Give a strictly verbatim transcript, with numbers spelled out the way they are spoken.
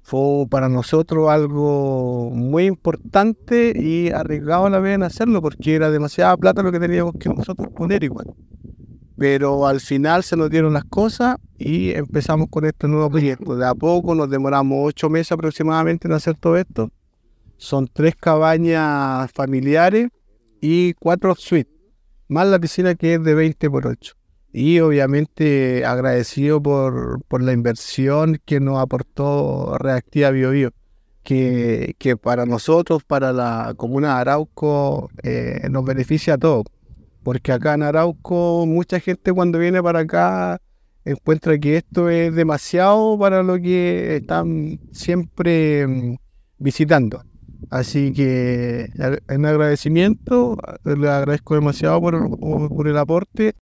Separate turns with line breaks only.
Fue para nosotros algo muy importante y arriesgado a la vez en hacerlo porque era demasiada plata lo que teníamos que nosotros poner igual. Pero al final se nos dieron las cosas y empezamos con este nuevo proyecto. De a poco nos demoramos ocho meses aproximadamente en hacer todo esto. Son tres cabañas familiares y cuatro suites, más la piscina que es de veinte por ocho. Y obviamente agradecido por, por la inversión que nos aportó Reactiva Biobío, que, que para nosotros, para la comuna de Arauco, eh, nos beneficia a todos. Porque acá en Arauco mucha gente cuando viene para acá encuentra que esto es demasiado para lo que están siempre mm, visitando. Así que a- en agradecimiento, le agradezco demasiado por, por por el aporte